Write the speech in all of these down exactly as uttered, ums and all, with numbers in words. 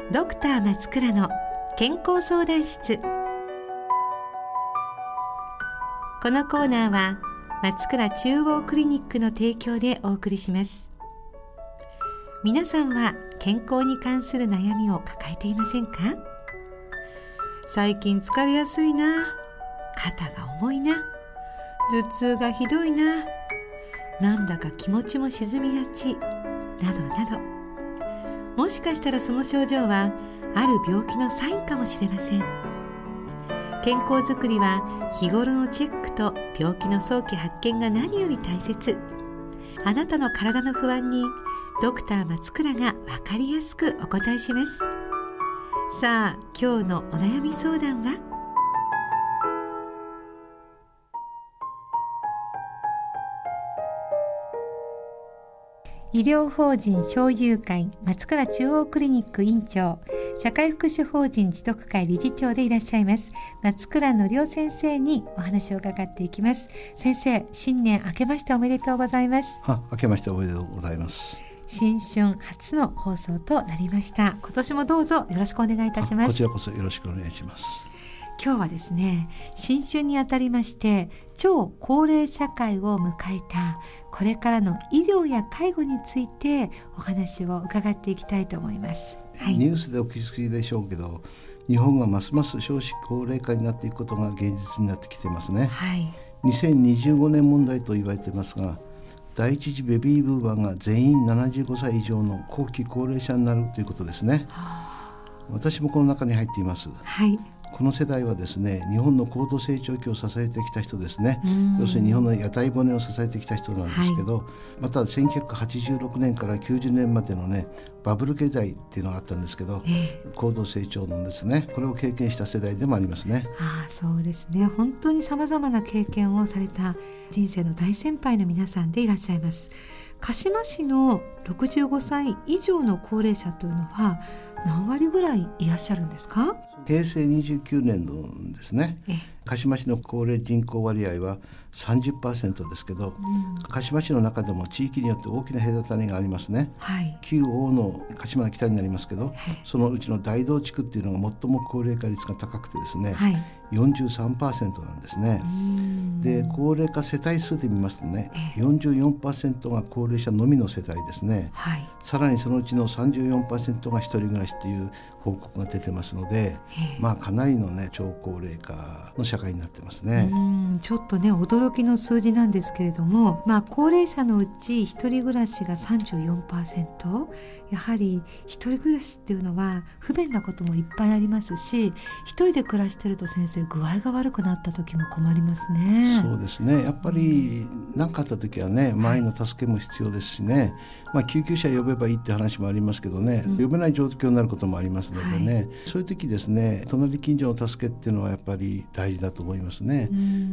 ドクター松倉の健康相談室。このコーナーは松倉中央クリニックの提供でお送りします。皆さんは健康に関する悩みを抱えていませんか？最近疲れやすいな、肩が重いな、頭痛がひどいな、なんだか気持ちも沈みがち、などなど。もしかしたらその症状はある病気のサインかもしれません。健康づくりは日頃のチェックと病気の早期発見が何より大切。あなたの体の不安にドクター松倉が分かりやすくお答えします。さあ、今日のお悩み相談は？医療法人小友会松倉中央クリニック院長、社会福祉法人持続会理事長でいらっしゃいます松倉則夫先生にお話を伺っていきます。先生、新年明けましておめでとうございます。 あ、明けましておめでとうございます。 新春初の放送となりました。今年もどうぞよろしくお願いいたします。 こちらこそよろしくお願いします。 今日はですね、新春にあたりまして超高齢社会を迎えたこれからの医療や介護についてお話を伺っていきたいと思います、はい、 ニュースでお気づきでしょうけど、日本がますます少子高齢化になっていくことが現実になってきてますね、はい、にせんにじゅうごねん問題と言われてますが、第一次ベビーブーマーが全員ななじゅうごさい以上の後期高齢者になるということですね、はあ、私もこの中に入っています、はい。この世代はですね、日本の高度成長期を支えてきた人ですね。要するに日本の屋台骨を支えてきた人なんですけど、はい、またせんきゅうひゃくはちじゅうろくねんからきゅうじゅうねんまでのね、バブル経済っていうのがあったんですけど、えー、高度成長のですね、これを経験した世代でもありますね。 ああ、そうですね。本当に様々な経験をされた人生の大先輩の皆さんでいらっしゃいます。鹿島市のろくじゅうごさい以上の高齢者というのは何割ぐらいいらっしゃるんですか？ へいせいにじゅうきゅうねん度ですね。鹿島市の高齢人口割合は さんじゅっパーセント ですけど、うん、鹿島市の中でも地域によって大きな隔たりがありますね、はい、旧大野鹿島の北になりますけど、はい、そのうちの大道地区っていうのが最も高齢化率が高くてですね、はい、よんじゅうさんパーセント なんですね。で、高齢化世帯数で見ますとね、よんじゅうよんパーセント が高齢者のみの世帯ですね、はい、さらにそのうちの さんじゅうよんパーセント が一人暮らしという報告が出てますので、まあかなりのね、超高齢化の社会になってますね。 うん、ちょっとね、驚きの数字なんですけれども、まあ高齢者のうち一人暮らしが さんじゅうよんパーセント、 やはり一人暮らしっていうのは不便なこともいっぱいありますし、一人で暮らしてると先生、具合が悪くなった時も困りますね。 そうですね。やっぱり何かあった時はね、周りの助けも必要ですしね、まあ、救急車呼べばいいって話もありますけどね、うん、呼べない状況になることもありますのでね、はい、そういう時ですね、隣近所の助けっていうのはやっぱり大事だと思いますね。うん、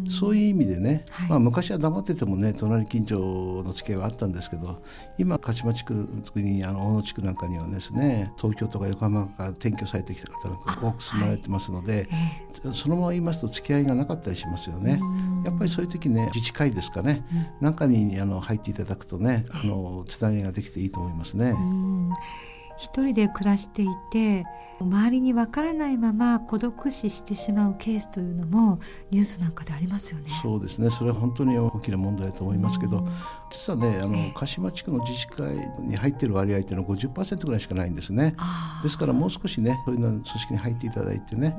そういう意味でね、はい、まあ、昔は黙っててもね、隣近所の付き合いはあったんですけど、今鹿島地区、特にあの大野地区なんかにはですね、東京とか横浜から転居されてきた方が多く住まれてますので、はい、そのまま言いますと付き合いがなかったりしますよね。やっぱりそういう時ね、自治会ですかね、うん、なんかにあの入っていただくとね、あのつながりができていいと思いますね。うん、 一人で暮らしていて周りにわからないまま孤独死してしまうケースというのもニュースなんかでありますよね。 そうですね。それは本当に大きな問題だと思いますけど、うん、実はね、あの鹿島地区の自治会に入っている割合っていうのは ごじゅっパーセント ぐらいしかないんですね。ですからもう少しね、そういうの組織に入っていただいてね、うん、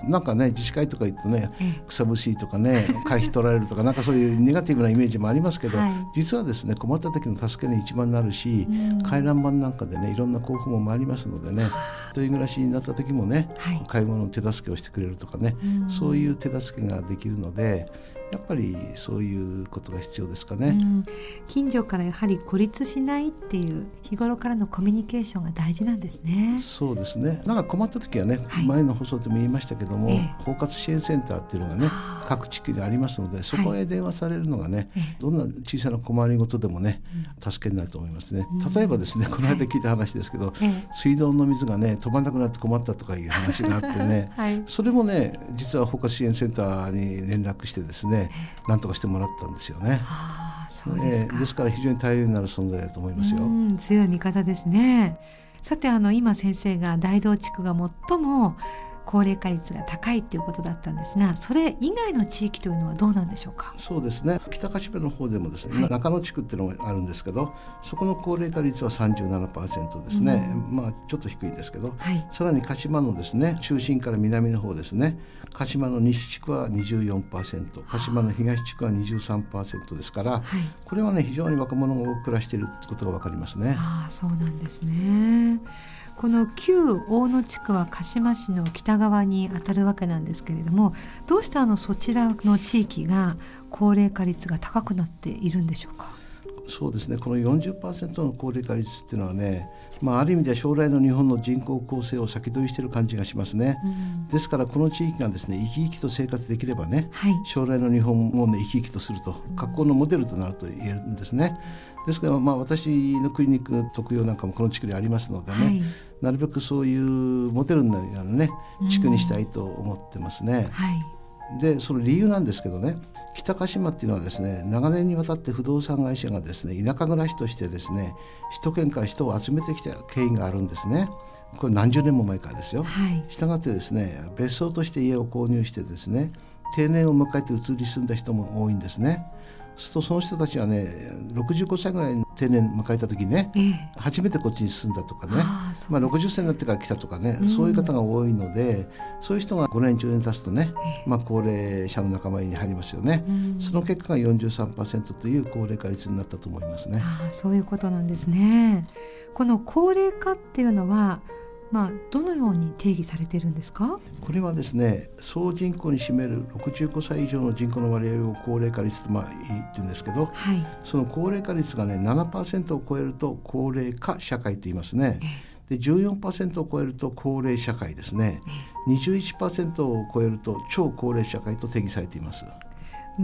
なんかね、自治会とか言うとね、草むしりとかね、会費取られるとかなんかそういうネガティブなイメージもありますけど、はい、実はですね、困った時の助けに一番なるし、うん、回覧板なんかでね、いろんな候補も回りますのでね、一人暮らしになった時もね、はい、買い物の手助けをしてくれるとかね、うん、そういう手助けができるので、やっぱりそういうことが必要ですかね。うん、 近所からやはり孤立しないっていう日頃からのコミュニケーションが大事なんですね。 そうですね。なんか困った時はね、はい、前の放送でも言いましたけども、えー、包括支援センターっていうのがね、各地区にありますので、そこへ電話されるのがね、はい、どんな小さな困りごとでもね、うん、助けになると思いますね。例えばですね、この間聞いた話ですけど、はい、水道の水がね飛ばなくなって困ったとかいう話があってね、はい、それもね、実は包括支援センターに連絡してですね、なんとかしてもらったんですよね。 あ、そうですか。 えー、ですから非常に頼りになる存在だと思いますよ。 うん、強い味方ですね。 さてあの今先生が大同地区が最も高齢化率が高いということだったんですが、それ以外の地域というのはどうなんでしょうか。 そうですね、北鹿島の方でもですね、はい、中野地区っていうのがあるんですけど、そこの高齢化率は さんじゅうななパーセント ですね、うん、まあちょっと低いんですけど、はい、さらに鹿島のですね中心から南の方ですね、鹿島の西地区は にじゅうよんパーセント、 鹿島の東地区は にじゅうさんパーセント ですから、はい、これはね非常に若者が多く暮らしていることが分かりますね。 ああ、そうなんですね。この旧大野地区は鹿島市の北側にあたるわけなんですけれども、どうしてあのそちらの地域が高齢化率が高くなっているんでしょうか。 そうですね、この よんじゅっパーセント の高齢化率っていうのはね、まあ、ある意味では将来の日本の人口構成を先取りしている感じがしますね、うん、ですからこの地域がですね生き生きと生活できればね、はい、将来の日本も、ね、生き生きとすると格好のモデルとなると言えるんですね。ですから、まあ、私のクリニック特養なんかもこの地区にありますのでね、はい、なるべくそういうモデルになるようなね地区にしたいと思ってますね、うんはい、でその理由なんですけどね、北鹿島っていうのはですね長年にわたって不動産会社がですね田舎暮らしとしてですね首都圏から人を集めてきた経緯があるんですね。これ何十年も前からですよ、はい、したがってですね別荘として家を購入してですね定年を迎えて移り住んだ人も多いんですね。そうするとその人たちはねろくじゅうごさいぐらい定年迎えた時にね、ええ、初めてこっちに住んだとかね、あまあ、ろくじゅっさいになってから来たとかね、うん、そういう方が多いので、そういう人がごねんじゅうねん経つとね、ええまあ、高齢者の仲間に入りますよね、うん、その結果が よんじゅうさんパーセント という高齢化率になったと思いますね。 あそういうことなんですね。この高齢化っていうのはまあ、どのように定義されているんですか。 これはですね総人口に占めるろくじゅうごさい以上の人口の割合を高齢化率とまあ言ってるんですけど、はい、その高齢化率がね ななパーセント を超えると高齢化社会と言いますね。で じゅうよんパーセント を超えると高齢社会ですね。にじゅういちパーセント を超えると超高齢社会と定義されています。 うん、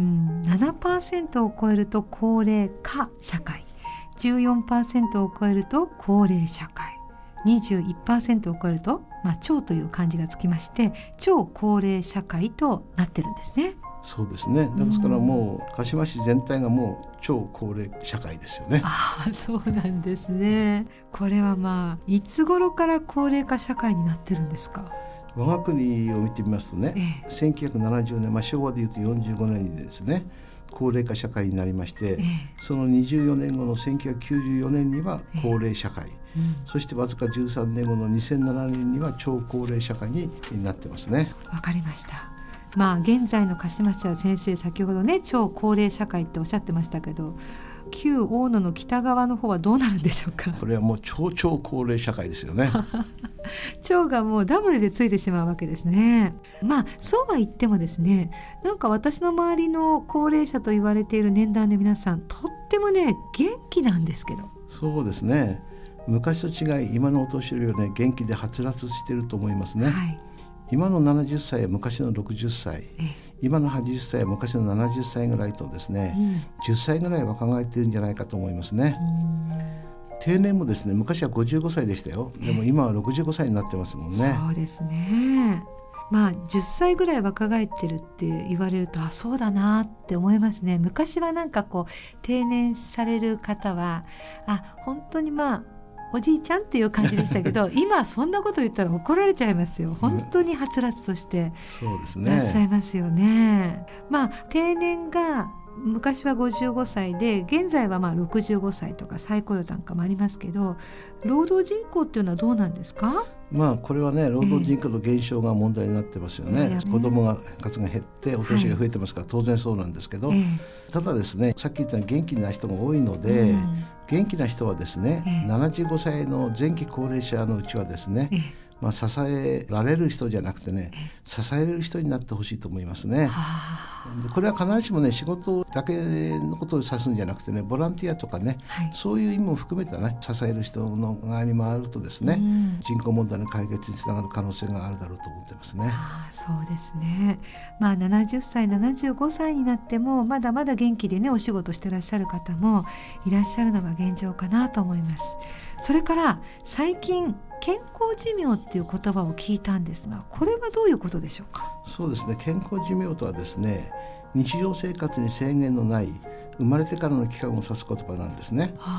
ななパーセント を超えると高齢化社会、じゅうよんパーセント を超えると高齢社会、にじゅういちパーセント を超えると、まあ、超という漢字がつきまして超高齢社会となってるんですね。 そうですね。ですからもう鹿島市全体がもう超高齢社会ですよね。 ああそうなんですね。これはまあいつ頃から高齢化社会になってるんですか。 我が国を見てみますとね、ええ、せんきゅうひゃくななじゅうねん、まあ、昭和でいうとよんじゅうごねんにですね高齢化社会になりまして、ええ、そのにじゅうよねんごのせんきゅうひゃくきゅうじゅうよねんには高齢社会、ええうん、そしてわずかじゅうさんねんごのにせんななねんには超高齢社会になってますね。 わかりました。まあ現在の鹿島市は先生先ほどね超高齢社会っておっしゃってましたけど、旧大野の北側の方はどうなるんでしょうか。 これはもう超超高齢社会ですよね超がもうダブルでついてしまうわけですね。まあそうは言ってもですね、なんか私の周りの高齢者と言われている年代の皆さんとってもね元気なんですけど。 そうですね、昔と違い今のお年寄りはね元気ではつらつしていると思いますね、はい、今のななじゅっさいは昔のろくじゅっさい、今のはちじゅっさいは昔のななじゅっさいぐらいとですね、うん、じゅっさいぐらいは考えているんじゃないかと思いますね。定年もですね昔はごじゅうごさいでしたよ。でも今はろくじゅうごさいになってますもんね。 そうですね。まあじゅっさいぐらい若返ってるって言われるとあそうだなって思いますね。昔はなんかこう定年される方はあ本当にまあおじいちゃんっていう感じでしたけど今そんなこと言ったら怒られちゃいますよ。本当にはつらつとしていらっしゃいますよね。まあ定年が昔はごじゅうごさいで現在はまあろくじゅうごさいとか再雇用なんかもありますけど、労働人口っていうのはどうなんですか。 まあこれはね労働人口の減少が問題になってますよね、えー、子供が数が減ってお年が増えてますから、はい、当然そうなんですけど、えー、ただですねさっき言ったように元気な人が多いので、うん、元気な人はですね、えー、ななじゅうごさいの前期高齢者のうちはですね、えーまあ、支えられる人じゃなくてね支える人になってほしいと思いますね。でこれは必ずしもね仕事だけのことを指すんじゃなくてねボランティアとかね、はい、そういう意味も含めたね支える人の側に回るとですね、うん、人口問題の解決につながる可能性があるだろうと思ってますね。 あそうですね。まあななじゅっさいななじゅうごさいになってもまだまだ元気でねお仕事してらっしゃる方もいらっしゃるのが現状かなと思います。それから最近健康寿命っていう言葉を聞いたんですが、これはどういうことでしょうか。 そうですね、健康寿命とはですね日常生活に制限のない生まれてからの期間を指す言葉なんですね。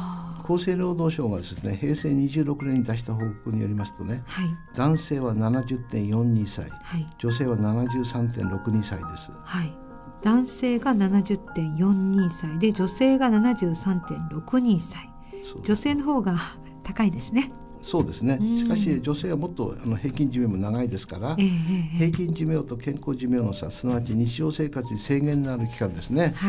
厚生労働省がですねへいせいにじゅうろくねんに出した報告によりますとね、 はい、 男性は ななじゅってんよんにさい、 はい、 女性は ななじゅうさんてんろくにさいです。 はい、男性が ななじゅってんよんにさいで女性が ななじゅうさんてんろくにさい、女性の方が高いですね。 そうですね。しかし女性はもっとあの平均寿命も長いですから、えー、平均寿命と健康寿命の差、すなわち日常生活に制限のある期間ですね、はい、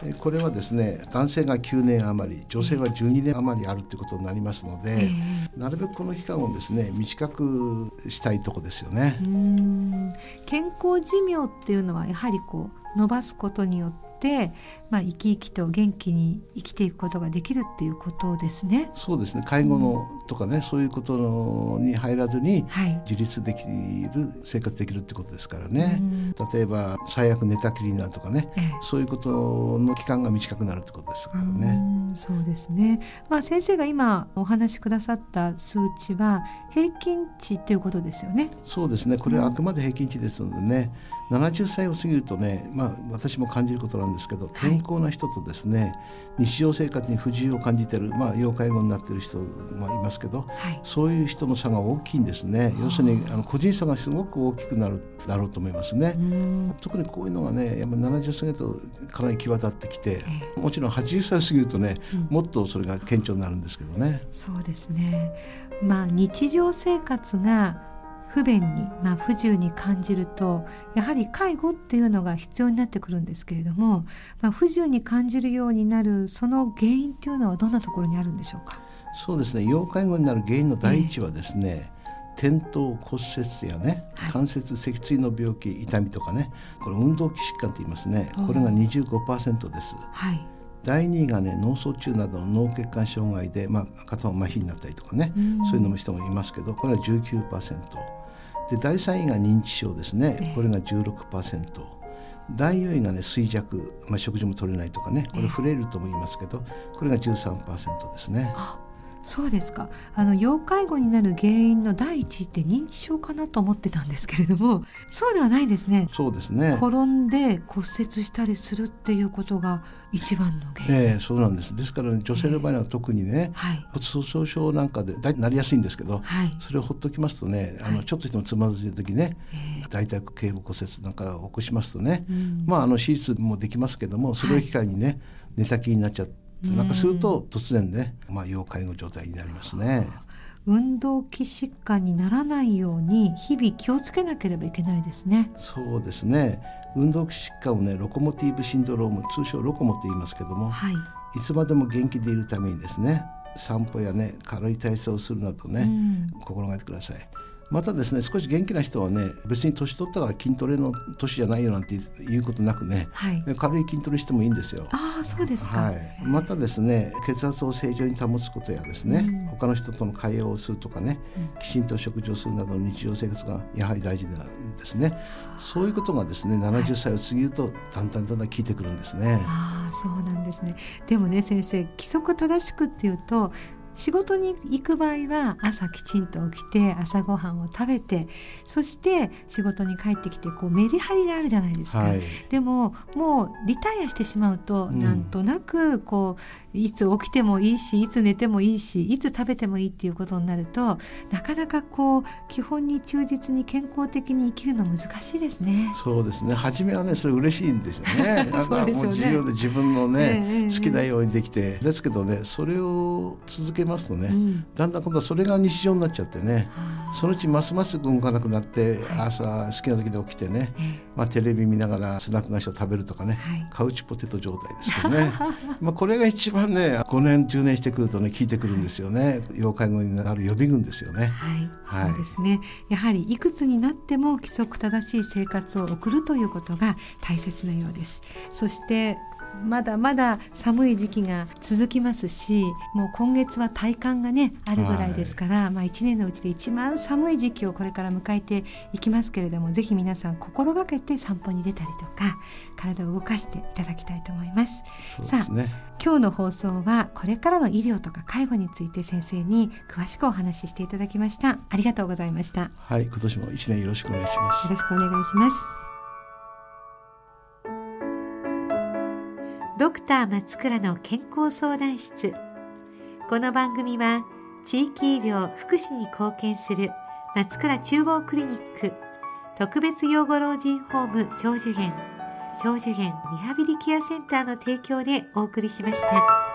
これはですね男性がきゅうねん余り、女性はじゅうにねん余りあるということになりますので、えー、なるべくこの期間をですね短くしたいとこですよね。 うーん、健康寿命っていうのはやはりこう伸ばすことによってでまあ、生き生きと元気に生きていくことができるっていうことですね。 そうですね。介護のとかね、うん、そういうことに入らずに自立できる、生活できるってことですからね、うん、例えば最悪寝たきりになるとかね、ええ、そういうことの期間が短くなるってことですからね。 うん、そうですね、まあ、先生が今お話しくださった数値は平均値ということですよね。 そうですね。これはあくまで平均値ですのでね、うん、ななじゅっさいを過ぎるとね、まあ、私も感じることなんですけど、健康な人とですね、はい、日常生活に不自由を感じている、まあ、要介護になっている人もいますけど、はい、そういう人の差が大きいんですね。要するにあの個人差がすごく大きくなるだろうと思いますね。特にこういうのがねやっぱななじゅっさいとかなり際立ってきて、えー、もちろんはちじゅっさいを過ぎるとね、うん、もっとそれが顕著になるんですけどね。 そうですね、まあ、日常生活が不便に、まあ、不自由に感じるとやはり介護っていうのが必要になってくるんですけれども、まあ、不自由に感じるようになるその原因っていうのはどんなところにあるんでしょうか。 そうですね、要介護になる原因の第一はですね、えー、転倒骨折やね、関節脊椎の病気、痛みとかね、これ運動器疾患と言いますね。これが にじゅうごパーセント です。はい、だいにいがね脳卒中などの脳血管障害で、まあ、片方麻痺になったりとかね、そういうのも人もいますけど、これは じゅうきゅうパーセントで、だいさんいが認知症ですね。これが じゅうろくパーセント、だいよんいがね衰弱、まあ、食事も取れないとかね、これフレイルとも言いますけど、これが じゅうさんパーセント ですね。 あ、そうですか。あの要介護になる原因の第一って認知症かなと思ってたんですけれども、そうではないですね。 そうですね。 転んで骨折したりするっていうことが一番の原因、 えー、そうなんです。ですから、ね、女性の場合は特にね、えーはい、骨粗鬆症なんかでなりやすいんですけど、はい、それをほっときますとね、あのちょっとしてもつまずいてる時ね、はい、大腿頸部骨折なんかを起こしますとね、うん、まあ、あの手術もできますけども、それを機会にね、はい、寝たきりになっちゃってなんかすると突然ね、まあ、要介護状態になりますね。 運動器疾患にならないように日々気をつけなければいけないですね。 そうですね。運動器疾患をねロコモティブシンドローム、通称ロコモと言いますけども、はい、いつまでも元気でいるためにですね、散歩やね軽い体操をするなどね、うん、心がけてください。またですね、少し元気な人はね、別に年取ったから筋トレの年じゃないよなんていうことなくね、はい、軽い筋トレしてもいいんですよ。 ああ、そうですか。 はい、またですね、血圧を正常に保つことやですね、うん、他の人との会話をするとかね、うん、きちんと食事をするなどの日常生活がやはり大事なんですね。そういうことがですね、ななじゅっさいを過ぎるとだんだんだんだん効いてくるんですね。 ああ、そうなんですね。でもね先生、規則正しくっていうと、仕事に行く場合は朝きちんと起きて朝ごはんを食べて、そして仕事に帰ってきてこうメリハリがあるじゃないですか、はい、でももうリタイアしてしまうと、うん、なんとなくこういつ起きてもいいし、いつ寝てもいいし、いつ食べてもいいっていうことになると、なかなかこう基本に忠実に健康的に生きるの難しいですね。 そうですね。初めはねそれ嬉しいんですよね。なんかもう自由で自分のね、えー、好きなようにできて、ですけどね、それを続けますとね、うん、だんだん今度はそれが日常になっちゃってね、そのうちますます動かなくなって、はい、朝好きな時で起きてね、えーまあ、テレビ見ながらスナック菓子を食べるとかね、はい、カウチポテト状態ですけどねまあこれが一番ね、ごねんじゅうねんしてくるとね効いてくるんですよね。要介護になる予備軍ですよね。 はい、はい、そうですね。やはりいくつになっても規則正しい生活を送るということが大切なようです。そしてまだまだ寒い時期が続きますし、もう今月は体感がねあるぐらいですから、はい、まあ、いちねんのうちで一番寒い時期をこれから迎えていきますけれども、ぜひ皆さん心がけて散歩に出たりとか体を動かしていただきたいと思います。 そうですね。 さあ、今日の放送はこれからの医療とか介護について先生に詳しくお話ししていただきました。ありがとうございました。 はい、今年もいちねんよろしくお願いします。 よろしくお願いします。ドクター松倉の健康相談室。 この番組は地域医療福祉に貢献する松倉中央クリニック特別養護老人ホーム小寿園小寿園リハビリケアセンターの提供でお送りしました。